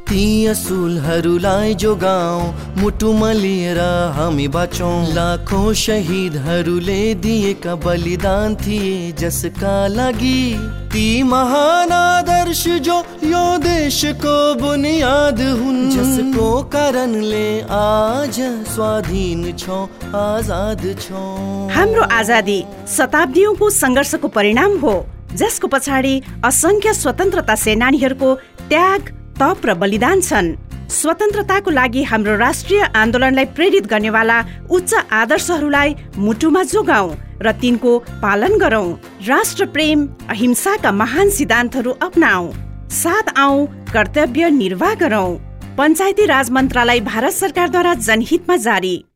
ती असुलहरूलाई जोगाउँ, मुटुमा लिएर हामी बाँचौँ। लाखौं शहीदहरूले दिएका बलिदान थिए जसका लागि, ती महान आदर्श जो यो देशको बुनियाद हुन्, जसको कारणले आज स्वाधीन छौँ, आजाद छौँ। हाम्रो आजादी शताब्दीयोंको संघर्षको परिणाम हो, जसको पछाडि असंख्य स्वतन्त्रता सेनानीहरूको त्याग, तप र बलिदान छन्। स्वतन्त्रताको लागि हाम्रो राष्ट्रिय आन्दोलनलाई प्रेरित गर्नेवाला उच्च आदर्शहरूलाई मुटुमा जोगाउँ र तिनको पालन गरौँ। राष्ट्र प्रेम, अहिंसाका महान सिद्धान्तहरू अपनाऊ, साथ आऊ, कर्तव्य निर्वाह गरौँ। पञ्चायती राज मन्त्रालय, भारत सरकारद्वारा जनहितमा जारी।